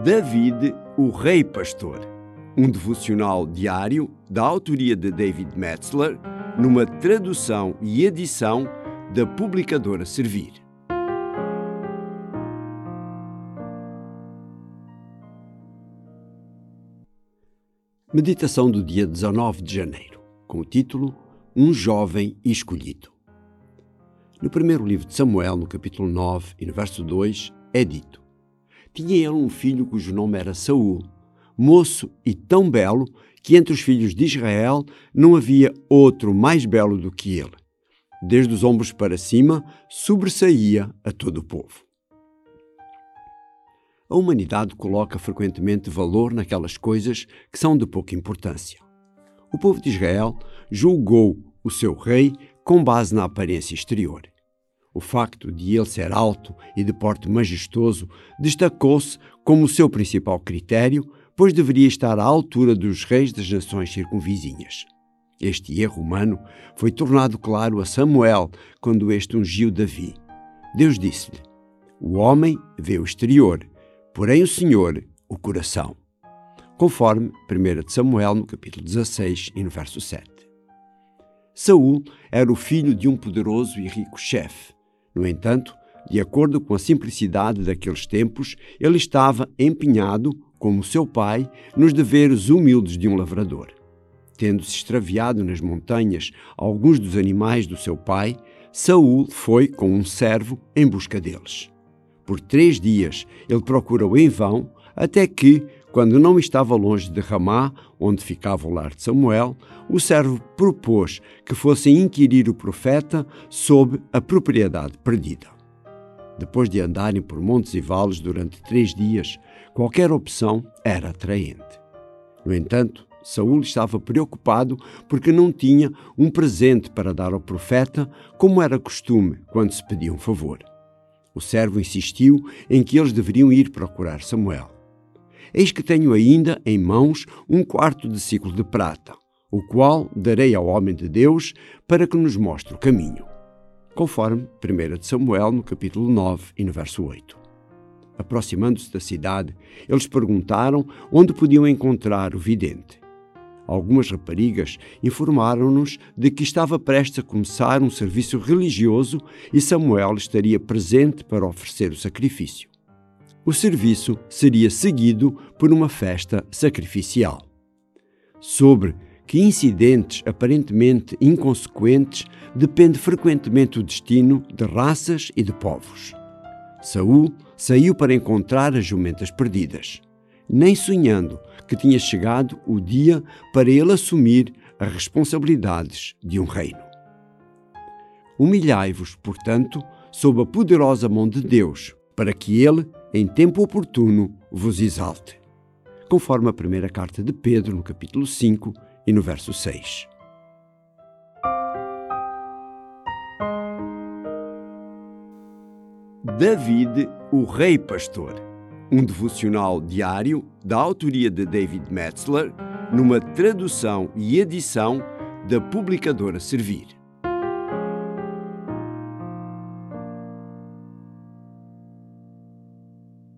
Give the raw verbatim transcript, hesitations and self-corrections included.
David, o Rei Pastor, um devocional diário da autoria de David Metzler, numa tradução e edição da publicadora Servir. Meditação do dia dezanove de janeiro, com o título Um Jovem Escolhido. No primeiro livro de Samuel, no capítulo nove e no verso dois, é dito: Tinha ele um filho cujo nome era Saul, moço e tão belo que entre os filhos de Israel não havia outro mais belo do que ele. Desde os ombros para cima, sobressaía a todo o povo. A humanidade coloca frequentemente valor naquelas coisas que são de pouca importância. O povo de Israel julgou o seu rei com base na aparência exterior. O facto de ele ser alto e de porte majestoso destacou-se como o seu principal critério, pois deveria estar à altura dos reis das nações circunvizinhas. Este erro humano foi tornado claro a Samuel quando este ungiu Davi. Deus disse-lhe: O homem vê o exterior, porém o Senhor o coração. Conforme primeiro de Samuel, no capítulo dezasseis e no verso sete. Saul era o filho de um poderoso e rico chefe. No entanto, de acordo com a simplicidade daqueles tempos, ele estava empenhado, como seu pai, nos deveres humildes de um lavrador. Tendo-se extraviado nas montanhas alguns dos animais do seu pai, Saul foi com um servo em busca deles. Por três dias ele procurou em vão, até que, quando não estava longe de Ramá, onde ficava o lar de Samuel, o servo propôs que fossem inquirir o profeta sobre a propriedade perdida. Depois de andarem por montes e vales durante três dias, qualquer opção era atraente. No entanto, Saul estava preocupado porque não tinha um presente para dar ao profeta, como era costume quando se pedia um favor. O servo insistiu em que eles deveriam ir procurar Samuel. Eis que tenho ainda em mãos um quarto de ciclo de prata, o qual darei ao homem de Deus para que nos mostre o caminho. Conforme primeiro de Samuel, no capítulo nove e no verso oito. Aproximando-se da cidade, eles perguntaram onde podiam encontrar o vidente. Algumas raparigas informaram-nos de que estava prestes a começar um serviço religioso e Samuel estaria presente para oferecer o sacrifício. O serviço seria seguido por uma festa sacrificial. Sobre que incidentes aparentemente inconsequentes depende frequentemente o destino de raças e de povos. Saul saiu para encontrar as jumentas perdidas, nem sonhando que tinha chegado o dia para ele assumir as responsabilidades de um reino. Humilhai-vos, portanto, sob a poderosa mão de Deus, para que ele, em tempo oportuno, vos exalte. Conforme a primeira carta de Pedro, no capítulo cinco e no verso seis. David, o Rei Pastor, um devocional diário da autoria de David Metzler, numa tradução e edição da publicadora Servir.